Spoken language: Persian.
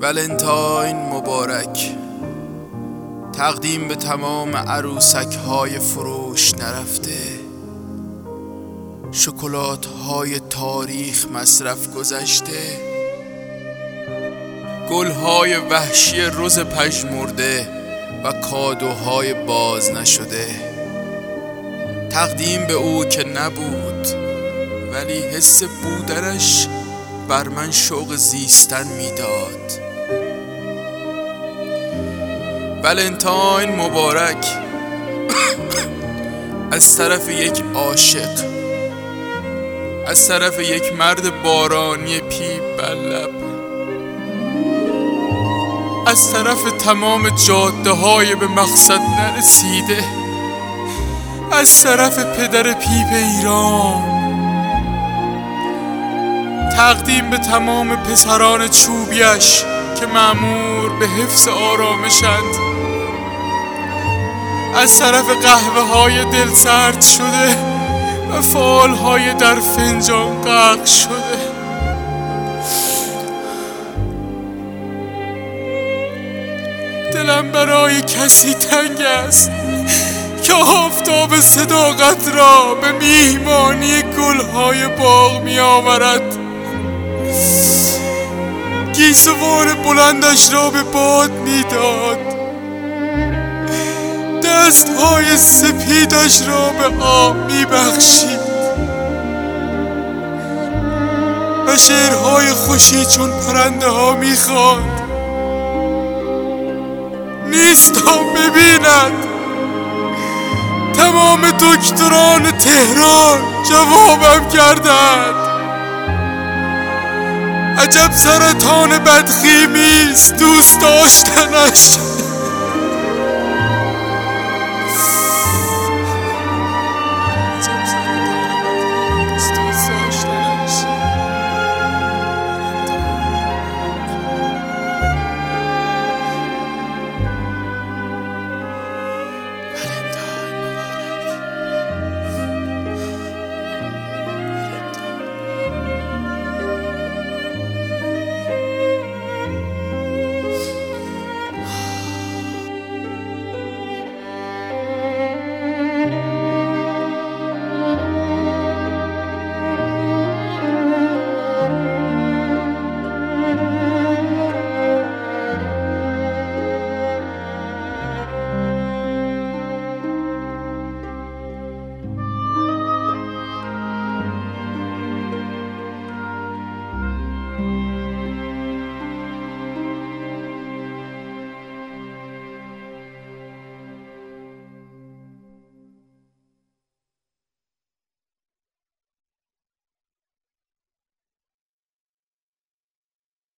ولنتاین مبارک. تقدیم به تمام عروسک های فروش نرفته، شکلات های تاریخ مصرف گذشته، گل های وحشی روز پژمرده و کادوهای باز نشده. تقدیم به او که نبود، ولی حس بودنش بر من شوق زیستن میداد. ولنتاین مبارک از طرف یک عاشق، از طرف یک مرد بارانی پیپ بر لب، از طرف تمام جاده های به مقصد نرسیده، از طرف پدر پیپ ایران. تقدیم به تمام پسران چوبیش که مأمور به حفظ آرامشند، از طرف قهوه های دل سرد شده و فال های در فنجان غرق شده. دلم برای کسی تنگ است که آفتاب صداقت را به میهمانی گلهای باغ می آورد، گیسوان بلندش را به باد می داد، دستهای سپیدش را به آب می بخشید و شعرهای خوشی چون پرنده ها می خواند. نیست تا ببیند تمام دکتران تهران جوابم کردند. عجب سرطان بدخیمی است دوست داشتنش.